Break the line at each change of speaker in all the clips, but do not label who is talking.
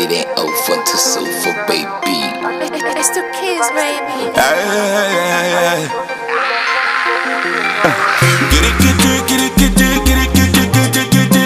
It ain't over to sofa, baby.
It's the kids, baby.
Get it, get it, get it, get it, get it, get it, get it, get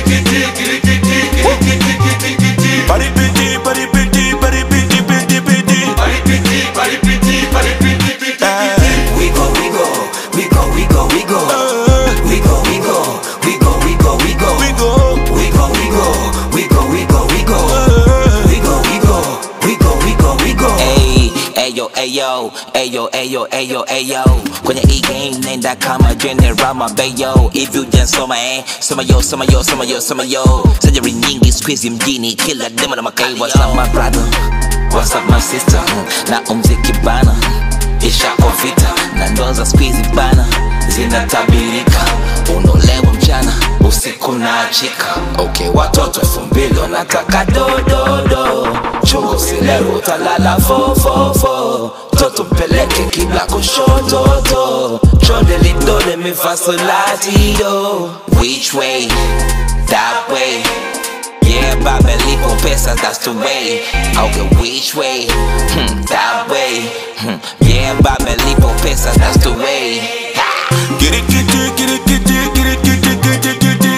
it. Body pretty, body pretty, body pretty, pretty, pretty. Body pretty, body pretty, body pretty, pretty.
We go, we go, we go, we go, we go. We go, we go, we go, we go, we go.
We go,
we go, we go, we go, we go, we go. We go, we go, we go, we go, we go.
Ayo, ayo, ayo, ayo, ayo, ayo. Kwenye e-game nenda kama General Mabeyo. If you dance soma soma yo, soma yo, soma yo, soma yo. Sajari nyingi squeeze mjini kila demo na makali. What's up my brother? What's up my sister? Na mziki bana ishako vita na ndoa za squeeze bana zinatabirika. Unolewa mchana usiku na achika. Okay, watoto 2000 wanataka do. Chungu silewe utalala fo. Toto mpeleke kibla kushoto. Chonde lidole mifasolati yo. Which way? That way. Yeah, baba lipo pesa, that's the way. Okay, which way? That way. Yeah, baba lipo pesa, that's the way.
get it, get it, get it, get it, get it, get it, get it, get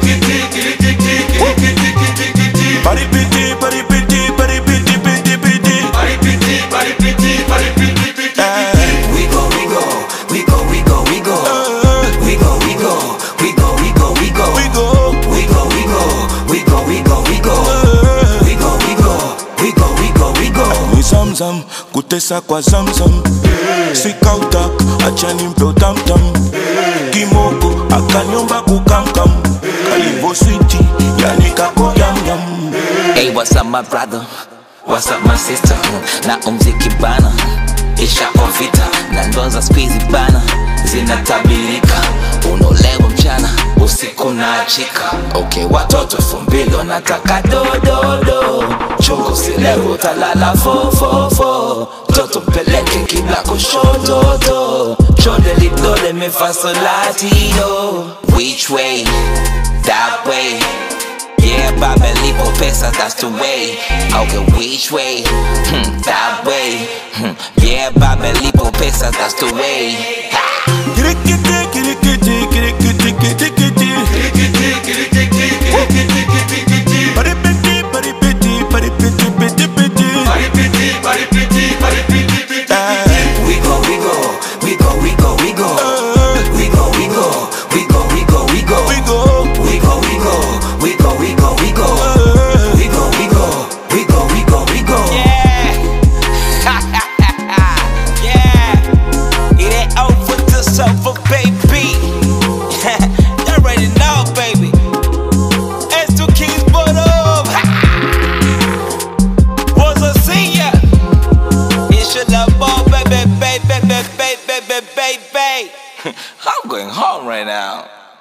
it. Body pretty, body pretty, body pretty, pretty, pretty.
Body pretty, body pretty, body pretty, pretty. We go, we go, we go, we go, we go. We go, we go, we go, we go, we go.
We go,
we go, we go, we go, we go, we go. We go, we go, we go, we go, we go.
ni zamzam, kutesa kwa zamzam. Sikauta, achani mpeo tamtam. Kimoko, akanyomba kukamkam. Kalivo switi, yani kako yam yam.
Hey, what's up my brother? What's up my sister? Na mziki bana ishako vita na ndoa za squeeze bana zinatabirika. Unolewa mchana usiku na achika. Okay, watoto 2000 wanataka do. Chungu silewe utalala fo. Toto mpeleke kibla kushoto. Chonde lidole mifasolati yo. Which way? That way. Yeah, baba lipo pesa, that's the way. Okay, which way? That way. Yeah, baba lipo pesa, that's the way.
Get it, get it, get it, get it, get it, get it, get it, get it. Body pretty, body pretty, body pretty, pretty, pretty.
Body pretty, body pretty, body pretty, pretty. We go, we go, we go, we go, we go. We go, we go, we go, we go, we go.
We go,
we go, we go, we go, we go, we go. We go, we go, we go, we go, we go.
Yeah. Yeah. It ain't over to sofa, baby. You already know, baby. It's two kings, but up. Was a senior. It should have ball, baby. I'm going home right now.